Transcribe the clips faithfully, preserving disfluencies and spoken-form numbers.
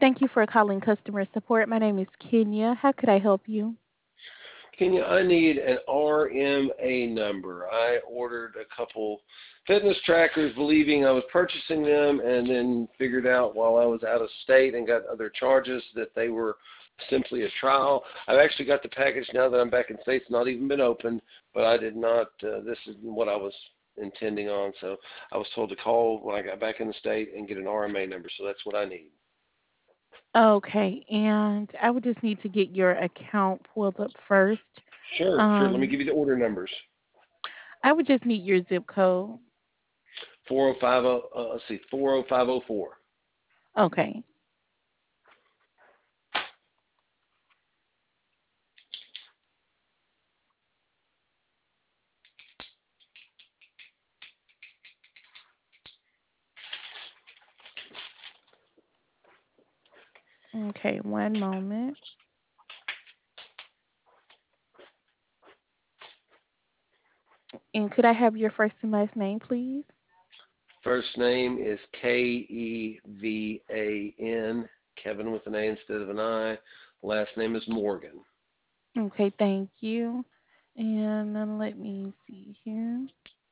Thank you for calling customer support. My name is Kenya. How could I help you? Kenya, I need an R M A number. I ordered a couple fitness trackers believing I was purchasing them and then figured out while I was out of state and got other charges that they were simply a trial. I've actually got the package now that I'm back in state. It's not even been opened, but I did not, uh, this is what I was intending on. So I was told to call when I got back in the state and get an R M A number. So that's what I need. Okay, and I would just need to get your account pulled up first. Sure, sure. Let me Um, give you the order numbers. I would just need your zip code. four oh five oh, uh, let's see, four oh five oh four. Okay. Okay, one moment. And could I have your first and last name, please? First name is K E V A N, Kevin with an A instead of an I. Last name is Morgan. Okay, thank you. And then let me see here.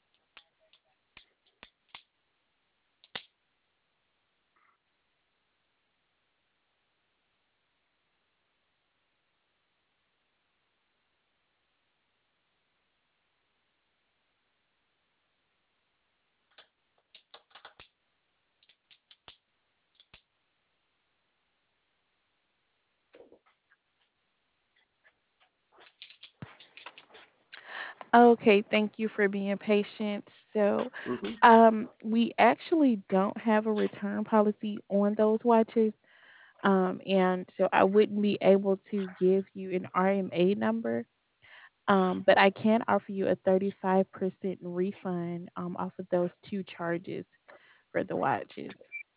Okay, thank you for being patient. So, hmm um, we actually don't have a return policy on those watches. Um, and so I wouldn't be able to give you an R M A number. Um, but I can offer you a thirty-five percent refund um, off of those two charges for the watches.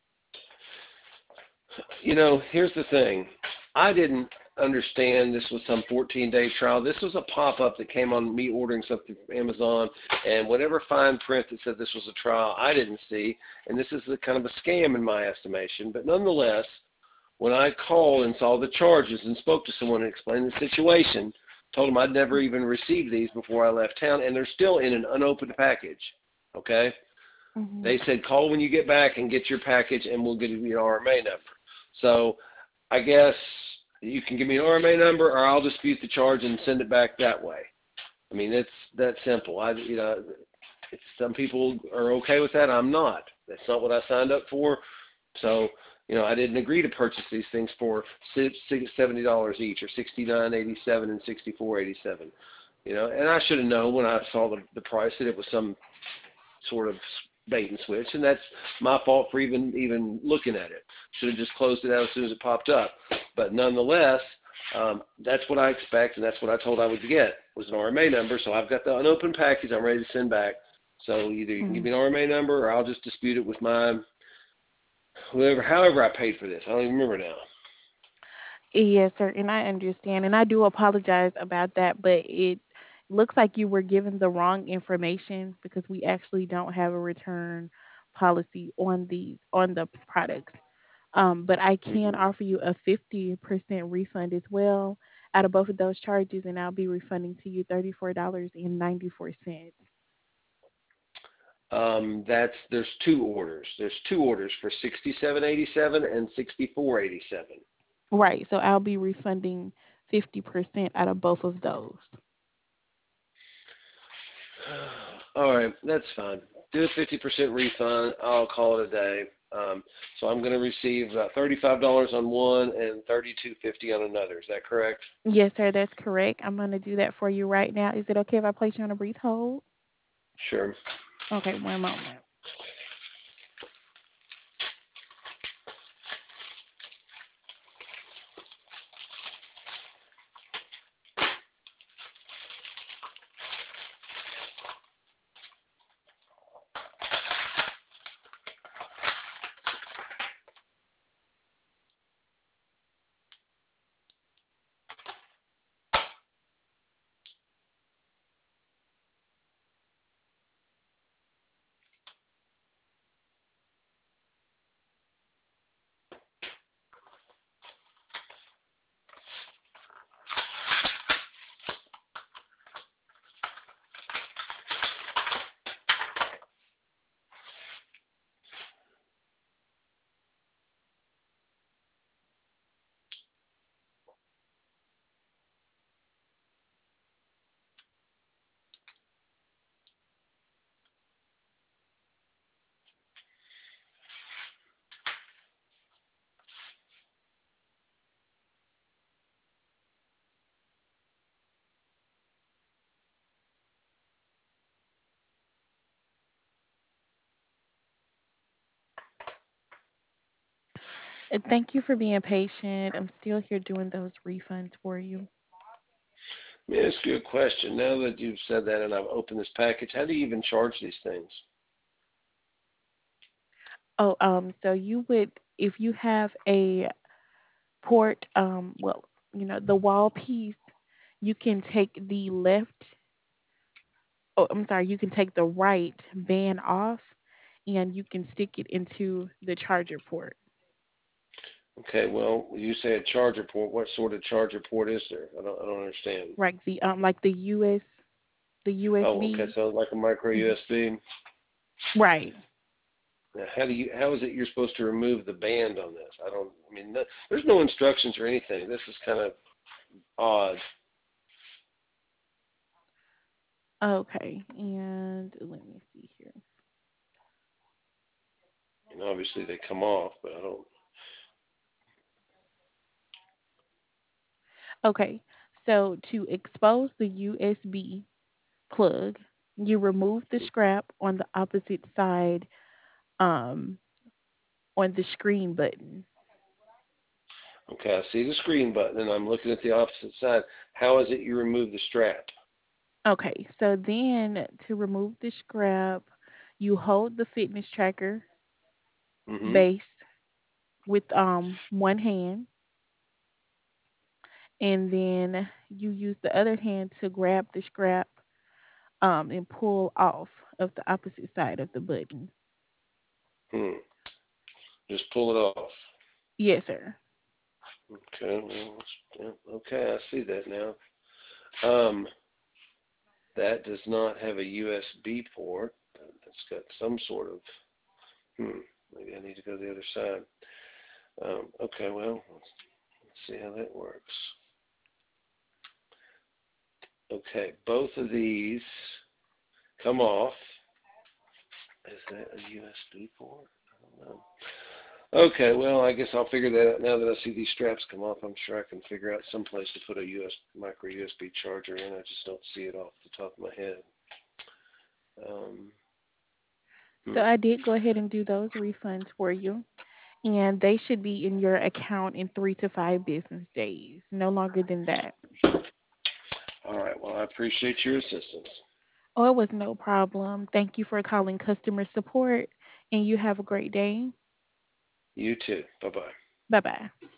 You know, here's the thing. I didn't understand this was some fourteen-day trial. This was a pop-up that came on me ordering something from Amazon, and whatever fine print that said this was a trial, I didn't see. And this is a kind of a scam in my estimation. But nonetheless, when I called and saw the charges and spoke to someone and explained the situation, told them I'd never even received these before I left town, and they're still in an unopened package. Okay? Mm-hmm. They said call when you get back and get your package, and we'll give you an R M A number. So I guess you can give me an R M A number, or I'll dispute the charge and send it back that way. I mean, it's that simple. I, you know, some people are okay with that. I'm not. That's not what I signed up for. So, you know, I didn't agree to purchase these things for seventy dollars each, or sixty-nine eighty-seven and sixty-four eighty-seven. You know, and I should have known when I saw the the price that it was some sort of bait and switch, and that's my fault for even even looking at it. Should have just closed it out as soon as it popped up. But nonetheless, um, that's what I expect, and that's what I told I would get was an R M A number. So I've got the unopened package I'm ready to send back. So either you can give Mm-hmm. me an R M A number, or I'll just dispute it with my whoever, however I paid for this. I don't even remember now. Yes, sir, and I understand, and I do apologize about that, but it looks like you were given the wrong information because we actually don't have a return policy on these on the products. Um, but I can hmm offer you a fifty percent refund as well out of both of those charges, and I'll be refunding to you thirty-four dollars and ninety-four cents. Um, that's there's two orders. There's two orders for sixty-seven eighty-seven and sixty-four eighty-seven. Right, so I'll be refunding fifty percent out of both of those. All right, that's fine. Do a fifty percent refund. I'll call it a day. Um, so I'm going to receive about thirty-five dollars on one and thirty-two fifty on another. Is that correct? Yes, sir, that's correct. I'm going to do that for you right now. Is it okay if I place you on a brief hold? Sure. Okay, one moment. And thank you for being patient. I'm still here doing those refunds for you. Let me ask you a question. Now that you've said that and I've opened this package, how do you even charge these things? Oh, um, so you would, if you have a port, um, well, you know, the wall piece, you can take the left, oh, I'm sorry, you can take the right band off and you can stick it into the charger port. Okay, well, you say a charger port. What sort of charger port is there? I don't, I don't understand. Right, the um like the U S the Oh, okay, U S B. so like a micro Mhm. U S B. Right. Now, how do you? How is it you're supposed to remove the band on this? I don't. I mean, no, there's no instructions or anything. This is kind of odd. Okay. And let me see here. And obviously they come off, but I don't. Okay. So to expose the U S B plug, you remove the scrap on the opposite side um on the screen button. Okay, I see the screen button, and I'm looking at the opposite side. How is it you remove the strap? Okay. So then to remove the scrap, you hold the fitness tracker Mm-hmm. base with um one hand and then you use the other hand to grab the scrap um, and pull off of the opposite side of the button. Hmm. Just pull it off. Yes, sir. Okay. Well, yeah, okay, I see that now. Um, that does not have a U S B port. It's got some sort of. Hmm. Maybe I need to go to the other side. Um, okay. Well, let's, let's see how that works. Okay. Both of these come off. Is that a U S B port? I don't know. Okay, well, I guess I'll figure that out now that I see these straps come off. I'm sure I can figure out some place to put a U S micro U S B charger in. I just don't see it off the top of my head. Um, So hmm. I did go ahead and do those refunds for you, and they should be in your account in three to five business days, no longer than that. All right. Well, I appreciate your assistance. Oh, it was no problem. Thank you for calling customer support, and you have a great day. You too. Bye bye. Bye bye.